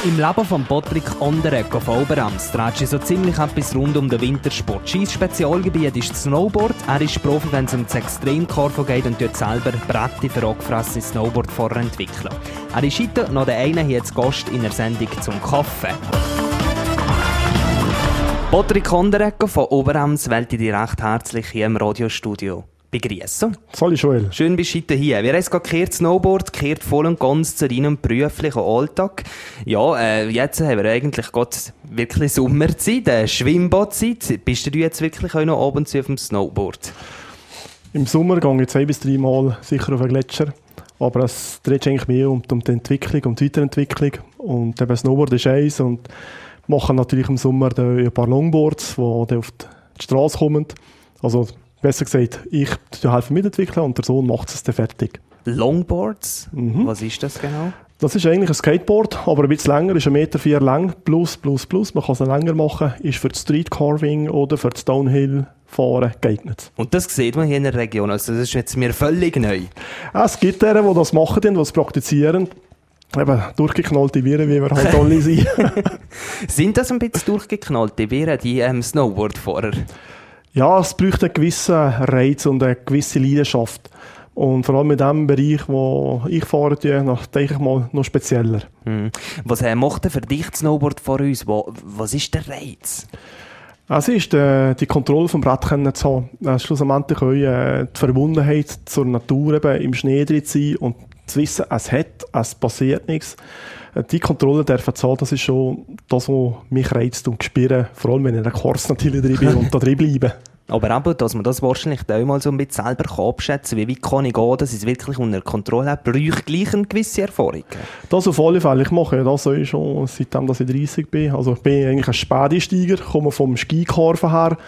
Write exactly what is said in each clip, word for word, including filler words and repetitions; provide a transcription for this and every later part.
Im Leben von Patrick Onderegger von Oberams dreht sich so ziemlich etwas rund um den Wintersport. Sein Spezialgebiet ist das Snowboard. Er ist Profi, wenn es um das Extremkurven geht und tut selber Bretti für angefressene Snowboardfahrer entwickeln. Er ist heute noch der eine hier zu Gast in der Sendung zum Kaffee. Patrick Onderegger von Oberams wählte dich recht herzlich hier im Radiostudio. Begrüßen. Salut Joel. Schön bist du heute hier. Wir haben es gerade gehört, Snowboard gehört voll und ganz zu deinem beruflichen Alltag. Ja, äh, jetzt haben wir eigentlich gerade wirklich Sommerzeit, äh, Schwimmbadzeit. Bist du jetzt wirklich auch noch ab und zu auf dem Snowboard? Im Sommer gehe ich zwei bis drei Mal sicher auf den Gletscher. Aber es dreht sich eigentlich mehr um, um die Entwicklung, um die Weiterentwicklung. Und eben Snowboard ist eins und machen natürlich im Sommer ein paar Longboards, die auf die Straße kommen. Also besser gesagt, ich helfe mitentwickeln und der Sohn macht es dann fertig. Longboards? Mhm. Was ist das genau? Das ist eigentlich ein Skateboard, aber ein bisschen länger, ist ein Meter vier lang, plus, plus, plus. Man kann es länger machen, ist für das Street Carving oder für das Downhill fahren geeignet. Und das sieht man hier in der Region, also das ist jetzt mir völlig neu. Es gibt die, die das machen, die das praktizieren. Eben durchgeknallte Viren, wie wir halt alle sind. Sind das ein bisschen durchgeknallte Viren, die ähm, Snowboardfahrer? Ja, es braucht einen gewissen Reiz und eine gewisse Leidenschaft. Und vor allem in dem Bereich, wo ich fahre, denke ich mal, noch spezieller. Hm. Was äh, macht denn für dich das Snowboard vor uns? Wo, was ist der Reiz? Es ist äh, die Kontrolle vom Brett können zu haben. Äh, schlussendlich auch, äh, die Verbundenheit zur Natur, eben im Schnee drin zu sein und zu wissen, es hat, es passiert nichts. Die Kontrolle der Verzahlt, das ist schon das, was mich reizt und spüre, vor allem wenn ich in der Kurs natürlich drin bin und da drin bleibe. Aber eben, dass man das wahrscheinlich auch mal so ein bisschen selber abschätzen kann, wie weit kann ich gehen, dass ich es wirklich unter Kontrolle habe, brauche ich gleich eine gewisse Erfahrung? Das auf alle Fälle. Ich mache das schon seitdem ich dreißig bin. Also ich bin eigentlich ein Spätsteiger, komme vom Skikarven her.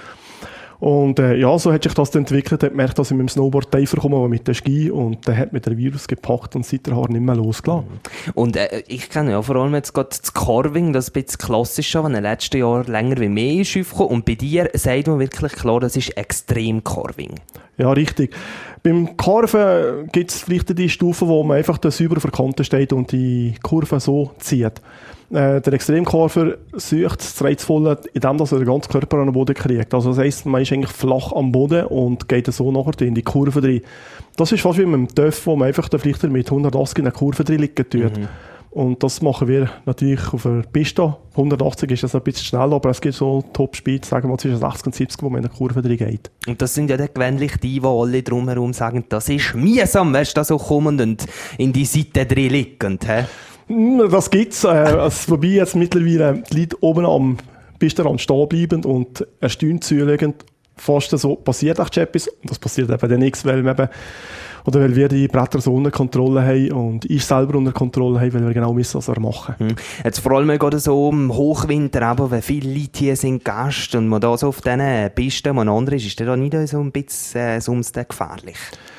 Und äh, ja, so hat sich das entwickelt. Ich habe gemerkt, dass ich mit dem Snowboard tiefer komme mit dem Ski und dann hat mir der Virus gepackt und seither nicht mehr losgelassen. Und äh, ich kenne ja vor allem jetzt gerade das Carving, das ein bisschen klassischer, was in den letzten Jahren länger wie mehr ist aufgekommen. Und bei dir sagt man wirklich klar, das ist Extrem-Carving. Ja, richtig. Beim Carven gibt es vielleicht die Stufe, wo man einfach sauber auf der Kante steht und die Kurve so zieht. Äh, der Extremcarver sucht das Reizvolle, indem er den ganzen Körper an den Boden kriegt. Also das heisst, man ist eigentlich flach am Boden und geht so nachher in die Kurve drin. Das ist fast wie mit dem Töff, wo man einfach vielleicht mit hundertachtzig in der Kurve drin liegen tut. Mhm. Und das machen wir natürlich auf der Piste. hundertachtzig ist das ein bisschen schnell, aber es gibt so Top-Speed, sagen wir mal zwischen sechzig und siebzig, wo man in der Kurve drin geht. Und das sind ja dann gewöhnlich die, die alle drumherum sagen, das ist mühsam, wenn da so kommend und in die Seite drin liegend. He? Das gibt's, äh, also, wobei jetzt mittlerweile die Leute oben am Pistenrand stehen bleiben und erstaunt zulegen, fast so passiert echt etwas. Und das passiert eben dann nichts, weil wir eben, oder weil wir die Bretter so unter Kontrolle haben und ich selber unter Kontrolle habe, weil wir genau wissen, was wir machen. Hm. Jetzt vor allem gerade so im Hochwinter, eben, wenn viele Leute hier sind, Gäste, und man da so auf diesen Pisten, man andere ist, ist das nicht so ein bisschen äh, sonst gefährlich?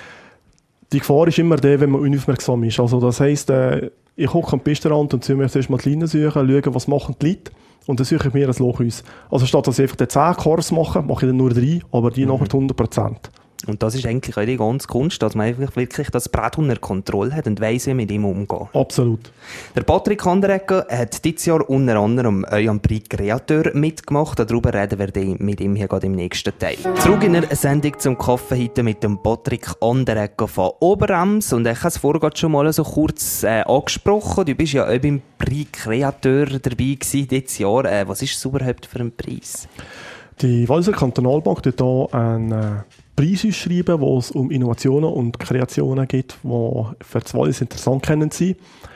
Die Gefahr ist immer der, wenn man unaufmerksam ist. Also das heisst, äh, ich hocke am Pistenrand und ziehe mir zuerst mal die Leine suchen, schauen, was machen die Leute. Und dann suche ich mir ein Loch aus. Also statt dass ich einfach den zehn Kurs mache, mache ich dann nur drei, aber die mhm. nachher hundert Prozent. Und das ist eigentlich auch die ganze Kunst, dass man einfach wirklich das Brett unter Kontrolle hat und weiss, wie mit ihm umgehen. Absolut. Der Patrick Onderegger hat dieses Jahr unter anderem euren Prix Createur mitgemacht. Darüber reden wir mit ihm hier gerade im nächsten Teil. Zurück in der Sendung zum Kaffee heute mit dem Patrick Onderegger von Oberams. Und ich habe es vorhin schon mal so kurz äh, angesprochen. Du bist ja auch beim Prix Createur dabei gewesen dieses Jahr. Äh, was ist es überhaupt für ein Preis? Die Walliser Kantonalbank hat hier einen äh, Preis ausschreiben, wo es um Innovationen und Kreationen geht, die für das Wallis interessant können sein.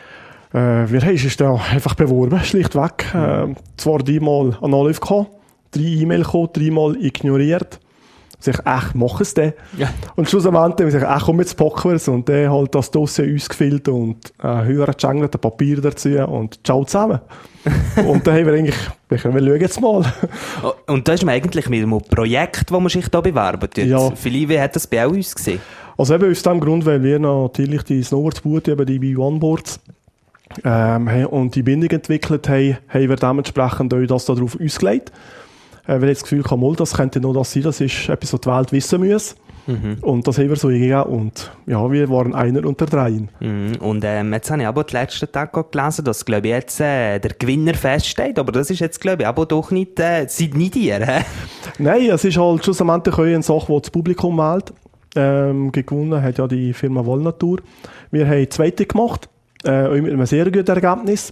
Äh, wir haben uns da einfach beworben, schlichtweg. Äh, zwar dreimal an Anruf gehabt, drei E-Mails gekommen, dreimal ignoriert. Ich sage, ach, mach es denn. Ja. Und schlussendlich habe ich gesagt, ach, komm, jetzt packen wir es. Und der halt das Dossier ausgefüllt und äh, höher gejangelt, ein Papier dazu und ciao zusammen. Und dann haben wir eigentlich, wir schauen jetzt mal. Und da ist man eigentlich mit einem Projekt, das man sich da bewerben tut. Ja. Vielleicht, wie hat das bei uns gesehen? Also eben aus dem Grund, weil wir natürlich die Snowboards-Boote, eben die B eins-Boards, ähm, und die Bindung entwickelt haben, haben wir dementsprechend auch das darauf ausgelegt. Äh, weil ich das Gefühl habe, das könnte noch das sein, das ist etwas, was die Welt wissen muss. Mhm. Und das haben wir so gegeben. Und ja, wir waren einer unter dreien. Mhm. Und ähm, jetzt habe ich aber die letzten Tage gelesen, dass, glaube ich, jetzt äh, der Gewinner feststeht. Aber das ist jetzt, glaube ich, aber doch nicht, äh, seid nicht ihr, hä? Nein, es ist halt schlussendlich eine Sache, die das Publikum wählt. Ähm, gewonnen hat ja die Firma Wollnatur. Wir haben zweite gemacht, äh, mit einem sehr guten Ergebnis.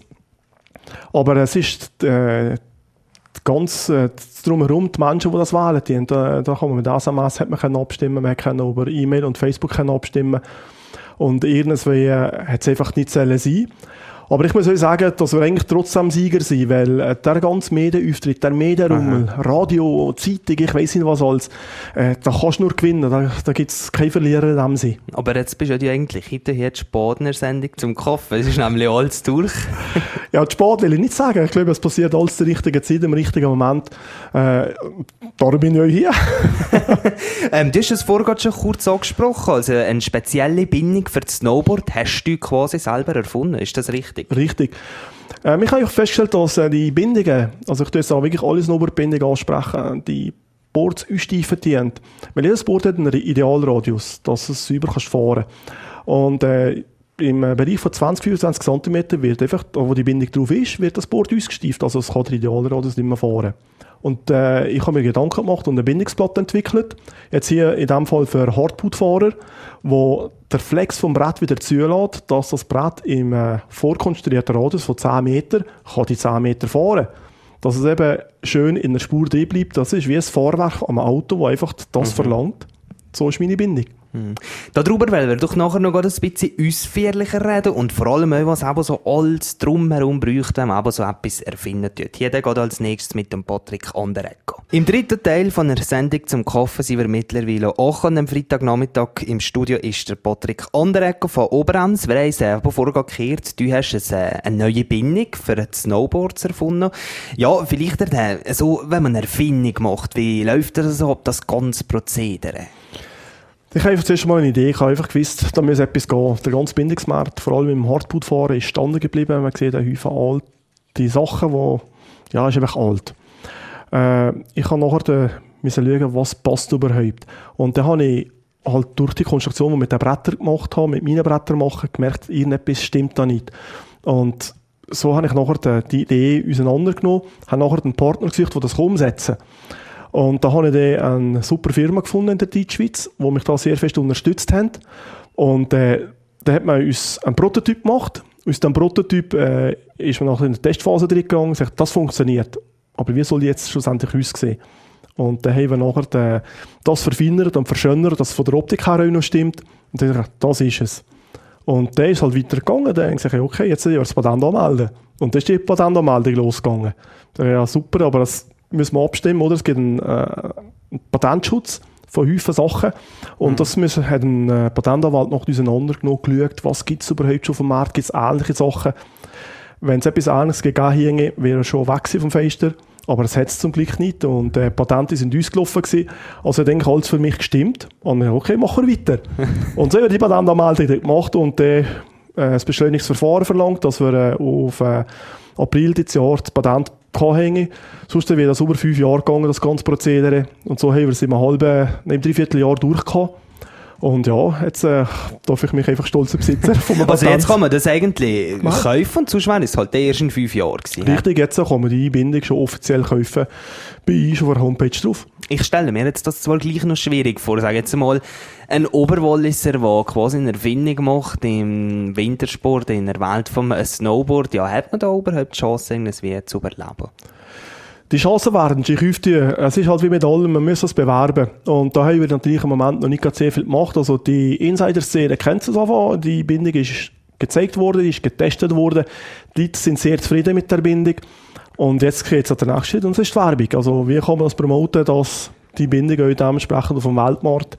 Aber es ist äh, ganz äh, drumherum, die Menschen, die das wählen, die, da, da kann man mit S M S hat man können abstimmen, man kann über E-Mail und Facebook können abstimmen. Und irgendwie äh, hat es einfach nicht sein sollen. Aber ich muss euch sagen, dass wir eigentlich trotzdem Sieger sind, weil äh, der ganze Medienauftritt, der Medienrummel, Radio, Zeitung, ich weiss nicht was alles, äh, da kannst du nur gewinnen, da, da gibt es keinen Verlierer in dem Sinn. Aber jetzt bist du ja eigentlich hinterher die Sport-Sendung zum Kochen, es ist nämlich alles durch. Ja, die Sport will ich nicht sagen, ich glaube, es passiert alles zur richtigen Zeit, im richtigen Moment. Äh, darum bin ich auch hier. ähm, du hast es vorhin schon kurz angesprochen, also eine spezielle Bindung für das Snowboard hast du quasi selber erfunden, ist das richtig? Richtig. Ähm, ich habe festgestellt, dass äh, die Bindungen, also ich tue jetzt auch wirklich alle Snowboard-Bindungen ansprechen, die Boards unsteifen dienen. Weil jedes Board hat einen Idealradius, dass du es sauber fahren kannst. Und äh, im Bereich von zwanzig, fünfundzwanzig Zentimeter wird einfach, wo die Bindung drauf ist, wird das Board ausgesteift. Also es kann der Idealradius nicht mehr fahren. Und äh, ich habe mir Gedanken gemacht und eine Bindungsplatte entwickelt. Jetzt hier in diesem Fall für Hardboot-Fahrer, wo der Flex vom Brett wieder zulässt, dass das Brett im äh, vorkonstruierten Radius von zehn Meter kann die zehn Meter fahren. Dass es eben schön in der Spur drin bleibt. Das ist wie ein Fahrwerk am Auto, das einfach das mhm. verlangt. So ist meine Bindung. Hm. Darüber wollen wir doch nachher noch ein bisschen ausführlicher reden und vor allem auch, was eben so alles drumherum bräuchte, wenn man eben so etwas erfinden tut. Hier geht als nächstes mit dem Patrick Onderegger. Im dritten Teil von der Sendung zum Kochen sind wir mittlerweile auch am Freitagnachmittag. Im Studio ist der Patrick Onderegger von Oberenz. Wir haben es äh, vorher gehört, du hast eine, eine neue Bindung für ein Snowboard erfunden. Ja, vielleicht äh, so, wenn man eine Erfindung macht, wie läuft das so ab, das ganze Prozedere? Ich habe zuerst mal eine Idee, ich habe einfach gewusst, da muss etwas gehen. Der ganze Bindungsmarkt, vor allem im Hardboot-Fahren, ist standen geblieben. Man sieht einen Haufen alte Sachen, die, ja, ist einfach alt. Äh, ich habe nachher de, müssen schauen, was passt überhaupt. Und dann habe ich halt durch die Konstruktion, die ich mit den Brettern gemacht habe, mit meinen Brettern machen, gemerkt, irgendetwas stimmt da nicht. Und so habe ich nachher die Idee auseinandergenommen, habe nachher einen Partner gesucht, der das umsetzen kann. Und da habe ich dann eine super Firma gefunden in der Deutschschweiz, die mich da sehr fest unterstützt haben. Und äh, da hat man uns einen Prototyp gemacht. Aus diesem Prototyp äh, ist man nachher in der Testphase drin gegangen und gesagt, das funktioniert. Aber wie soll die jetzt schlussendlich aussehen? Und dann haben wir nachher den, das verfeinert und verschönert, dass es von der Optik her auch noch stimmt. Und dann habe ich gesagt, das ist es. Und dann ist es halt weitergegangen. Dann habe ich gesagt, okay, jetzt soll ich das Patent anmelden. Und dann ist die Patentanmeldung losgegangen. Dann ja, super, aber das müssen wir abstimmen, oder? Es gibt einen, äh, einen Patentschutz von häufigen Sachen. Und mhm. das müssen, hat ein äh, Patentanwalt noch auseinandergenommen, geschaut, was gibt es überhaupt schon auf dem Markt, gibt es ähnliche Sachen. Wenn es etwas Ähnliches gegeben hätte, wäre er schon weg vom Fenster. Aber es hat es zum Glück nicht. Und die äh, Patente sind uns gelaufen gewesen. Also, ich denke, alles für mich gestimmt. Und ich okay, machen wir weiter. Und so haben wir die Patentanmeldung gemacht und äh, ein Beschleunigungsverfahren verlangt, dass wir äh, auf äh, April dieses Jahr das Patent hängen. Sonst wäre das über fünf Jahre gegangen, das ganze Prozedere. Und so haben wir es im halben, im Dreivierteljahr durchgehabt. Und ja, jetzt äh, darf ich mich einfach stolzer Besitzer von einem Also Patent. jetzt kann man das eigentlich ja. kaufen und sonst wäre es halt erst in fünf Jahren gewesen. Richtig, jetzt kann man die Einbindung schon offiziell kaufen. Bei uns auf der Homepage drauf. Ich stelle mir jetzt das zwar gleich noch schwierig vor, sage jetzt mal, ein Oberwalliser, der quasi eine Erfindung macht im Wintersport, in der Welt vom Snowboard, ja, hat man da überhaupt die Chance, irgendwie zu überleben? Die Chancen wären sich häufig, es ist halt wie mit allem, man muss es bewerben. Und da haben wir natürlich im Moment noch nicht sehr viel gemacht. Also die Insider-Szene kennt es einfach. Die Bindung ist gezeigt worden, ist getestet worden. Die Leute sind sehr zufrieden mit der Bindung. Und jetzt geht es an der nächsten Schritt und das ist die Werbung. Also wie kann man das promoten, dass die Bindung auch dementsprechend auf dem Weltmarkt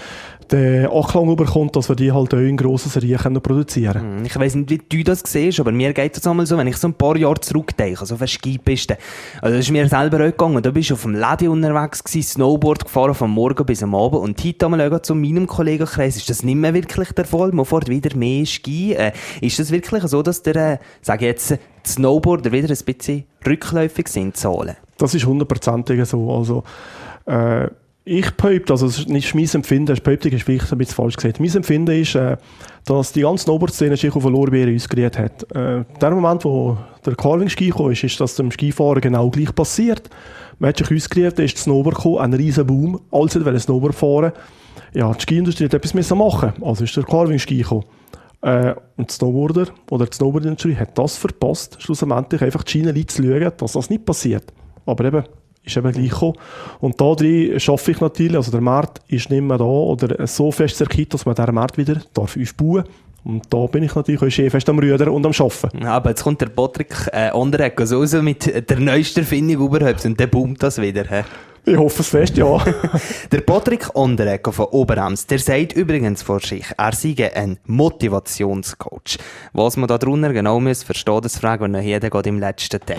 den Anklang bekommt, dass wir die halt auch in grossen Serien produzieren können. Ich weiss nicht, wie du das siehst, aber mir geht es einmal so, wenn ich so ein paar Jahre zurückdenke, also auf eine Skipiste, also das ist mir selber auch gegangen, da bist du auf dem Ledi unterwegs gewesen, Snowboard gefahren, vom Morgen bis am Abend, und heute einmal auch zu meinem Kollegenkreis ist das nicht mehr wirklich der Fall, man fährt wieder mehr Ski. Äh, ist das wirklich so, dass der, äh, sage ich jetzt, die Snowboarder wieder ein bisschen rückläufig sind, Zahlen? Das ist hundertprozentig so, also äh, Ich behaupte, also es ist nicht mein Empfinden, das Behauptung ist vielleicht ein bisschen falsch gesagt. Mein Empfinden ist, äh, dass die ganze Snowboard-Szene sich auf den Lorbeeren ausgeruht hat. Äh, der Moment, wo der Carving-Ski kam, ist, ist das dem Skifahren genau gleich passiert. Man hat sich ausgeruht, da ist das Snowboard gekommen, ein riesen Boom, alle wollten Snowboard fahren. Ja, die Ski-Industrie hat etwas müssen machen, also ist der Carving-Ski gekommen. Äh, und die Snowboarder oder die Snowboard-Industrie hat das verpasst, schlussendlich einfach die Schienen zu schauen, dass das nicht passiert. Aber eben, ist eben gleich gekommen. Und da drin schaffe ich natürlich, also der Markt ist nicht mehr da oder so fest zerkippt, dass man diesen Markt wieder darf aufbauen darf. Und da bin ich natürlich auch schön fest am Rüdern und am Arbeiten. Ja, aber jetzt kommt der Patrick äh, Onderegger so raus mit der neuesten Erfindung überhaupt und dann boomt das wieder. He? Ich hoffe es fest, ja. Der Patrick Onderegger von Oberems, der sagt übrigens vor sich, er sei ein Motivationscoach. Was man da drunter genau muss verstehen, das fragen wir noch jeder geht im letzten Teil.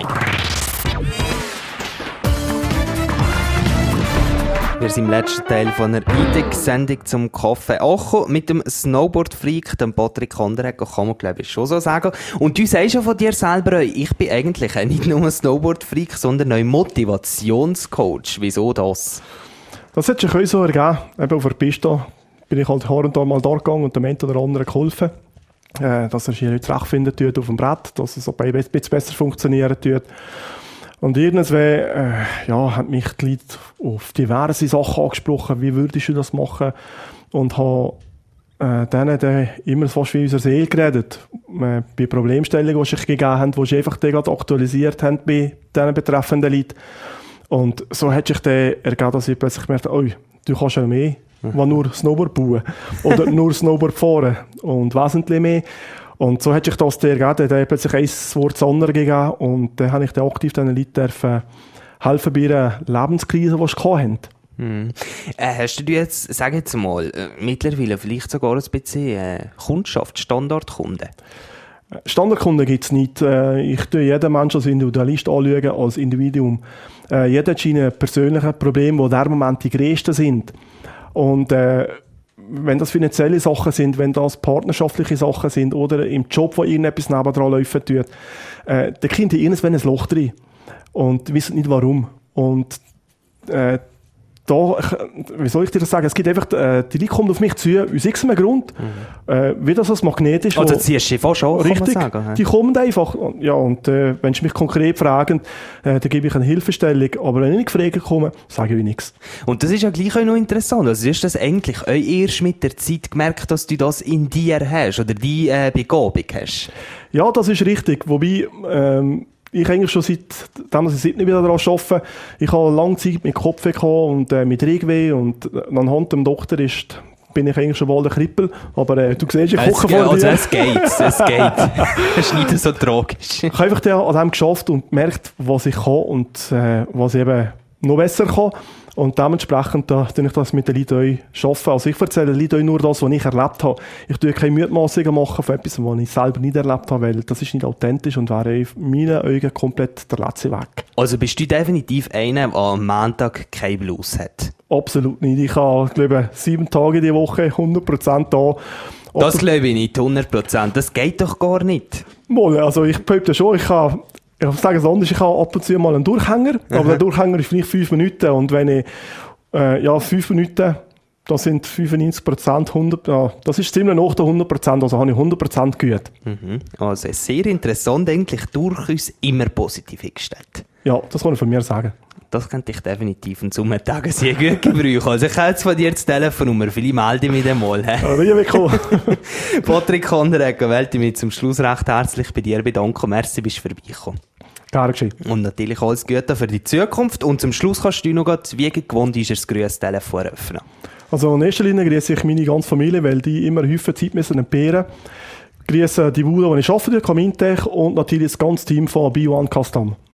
Wir sind im letzten Teil von einer I D E C-Sendung zum Kaffee angekommen. Mit dem Snowboard-Freak, dem Patrick Onderegger, kann man glaube ich schon so sagen. Und du sagst ja von dir selber, ich bin eigentlich nicht nur ein Snowboard-Freak, sondern ein Motivationscoach. Wieso das? Das hat sich auch so ergeben. Eben auf der Piste bin ich halt hier und da mal da gegangen und dem einen oder anderen geholfen, äh, dass er sich nicht zurechtfinden tut auf dem Brett, dass es ein bisschen besser funktionieren tut. Und irgendwann äh, ja, haben mich die Leute auf diverse Sachen angesprochen, wie würdest du das machen? Und habe äh, denen dann immer fast wie unserer Seele geredet. Äh, bei Problemstellungen, die sich gegeben haben, die sich einfach gerade aktualisiert haben bei diesen betreffenden Leuten. Und so hat sich dann ergeben, dass ich plötzlich gemerkt habe, oh, du kannst ja mehr, als nur Snowboard bauen oder nur Snowboard fahren und wesentlich mehr. Und so hat sich das der gegeben, der hat plötzlich ein Wort zu anderen gegeben und dann habe ich dann aktiv diesen Leuten dürfen helfen bei ihrer Lebenskrise, die sie hatten. Hm. Äh, hast du jetzt, sag jetzt mal, äh, mittlerweile vielleicht sogar ein bisschen äh, Kundschaft, Standardkunden? Standardkunden gibt es nicht. Äh, ich tue jeden Menschen als Individualist anschauen, als Individuum. Äh, jeder hat seine persönlichen Probleme, die in diesem Moment die grössten sind. Und äh, wenn das finanzielle Sachen sind, wenn das partnerschaftliche Sachen sind oder im Job, wo irgendetwas nebendran laufen tut, äh, dann kommt irgendwann ein Loch drin und wissen nicht warum. Und äh, da, wie soll ich dir das sagen, es gibt einfach, äh, die Leute kommen auf mich zu, aus irgendeinem Grund, mhm. äh, wie das als Magnet ist. Also ziehst du fast schon, richtig, kann man sagen. Die kommen einfach. Ja, und äh, wenn sie mich konkret fragen, äh, dann gebe ich eine Hilfestellung. Aber wenn ich nicht gefragt komme, sage ich nichts. Und das ist ja gleich auch noch interessant. Also hast du das eigentlich auch erst mit der Zeit gemerkt, dass du das in dir hast oder die äh, Begabung hast? Ja, das ist richtig. Wobei, ähm, ich eigentlich schon seit, dass ich seit nicht wieder daran arbeite, ich habe lange Zeit mit Kopfweh gehabt und äh, mit Rückenweh und anhand dem Doktor ist, bin ich eigentlich schon wohl ein Krippel, aber äh, du siehst, ich koche vor also dir. Es geht, es geht. Es ist nicht so tragisch. Ich habe einfach an dem geschafft und gemerkt, was ich kann und äh, was ich eben noch besser kann. Und dementsprechend da tue ich das mit den Leuten arbeiten. Also ich erzähle den Leuten nur das, was ich erlebt habe. Ich tue keine Mutmaßungen machen von etwas, was ich selber nicht erlebt habe, weil das ist nicht authentisch und wäre in meinen Augen komplett der letzte Weg. Also bist du definitiv einer, der am Montag kein Blues hat? Absolut nicht. Ich habe, glaube ich, sieben Tage die Woche, hundert Prozent da. Das glaube ich nicht, hundert Prozent. Das geht doch gar nicht. Mal, also ich behaupte schon, ich habe Ich sage es anders, ich habe ab und zu mal einen Durchhänger, Aha. aber der Durchhänger ist vielleicht fünf Minuten und wenn ich, äh, ja, fünf Minuten, das sind fünfundneunzig Prozent, hundert, ja, das ist ziemlich nach der hundert Prozent, also habe ich hundert Prozent geübt. Mhm. Also sehr interessant, eigentlich durchaus immer positiv eingestellt. Ja, das kann ich von mir sagen. Das könnte ich definitiv in Sommertagen sehr gut gebrauchen. Also ich habe jetzt von dir das Telefonnummer, vielleicht melde ich mich dann mal. Ja, wie willkommen. Patrick Onderegger, wollte ich mich zum Schluss recht herzlich bei dir bedanken. Merci, bist du vorbeigekommen. Gerne geschehen. Und natürlich alles Gute für die Zukunft. Und zum Schluss kannst du noch grad, wie gewohnt ist, das grüße Telefon eröffnen. Also in erster Linie grüße ich meine ganze Familie, weil die immer häufig Zeit müssen entbehren. Grüße die Bude, die ich arbeite, Comintech und natürlich das ganze Team von B eins Custom.